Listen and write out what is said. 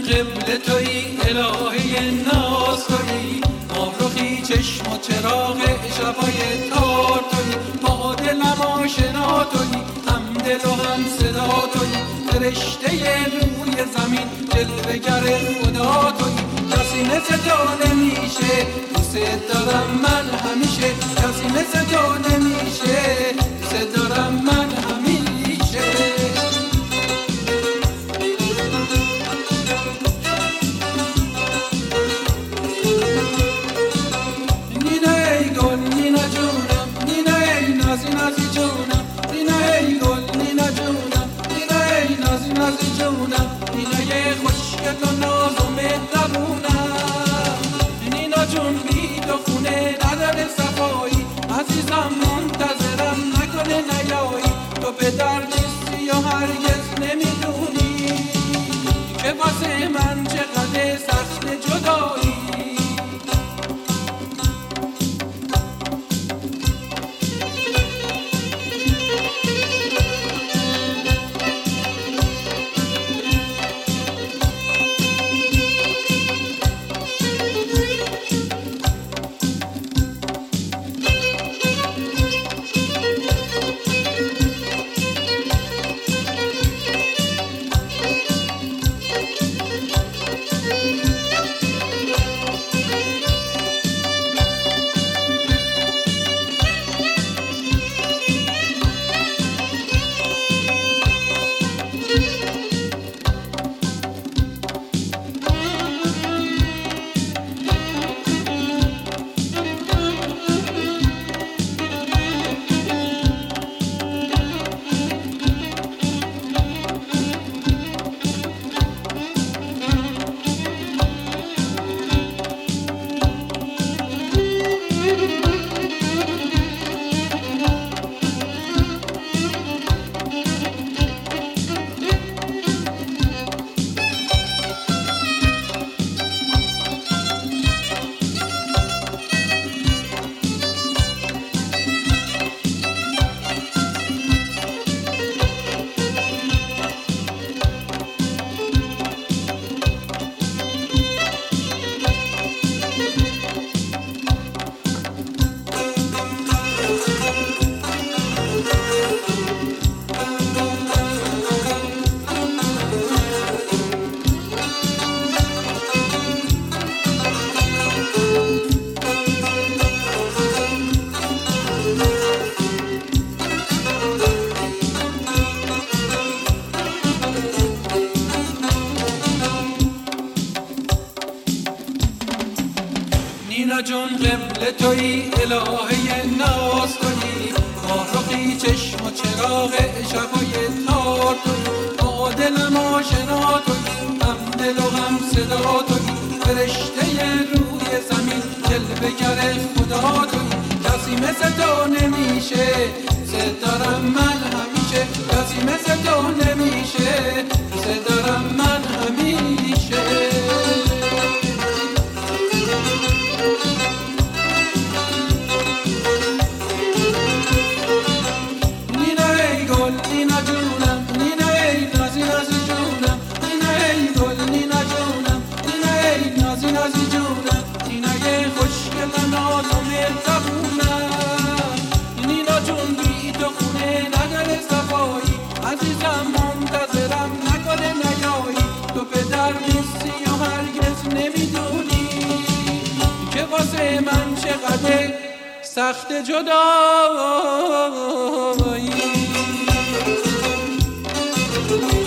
قبل تویی الهه ناز تویی ماهرخی چشم و چراغ شبای تار تویی با دلم آشنا تویی هم دل و هم صدا تویی فرشته روی زمین جلوه‌گر خدا تویی کسی مثل تو نمیشه دوست دارم من همیشه کسی مثل تو نمیشه دوست دارم من همیشه نازی جونم نینا ای گل نینا جونم نینا ای نازی جونم نینا یه خوشگل و ناز و مهربونم نینا جون بی تو خونه نداره صفایی عزیزم منتظرم نکنه نیایی تو به در نیستی و هرگز نمیدونی که واسه من چقدر سخت جدایی نینا جون قبل تویی الهه ناز تویی ماهرخی چشم و چراغ شبای تار تویی با دلم آشنا تویی هم دل و هم صدا تویی فرشته روی زمین جلوه‌گر خدا تویی کسی مثل تو نمیشه دوست دارم من همیشه کسی مثل تو نمیشه دوست دارم من همیشه نینا جونم نینا ای نازی جونم نینا ای گل نینا جونم نینا ای نازی جونم نینا یه خوشگل و ناز و مهربونم نینا جون بی تو خونه نداره صفایی عزیزم منتظرم نکنه نیایی تو به در نیستی و هرگز نمیدونی که واسه من چقدر سخت جدایی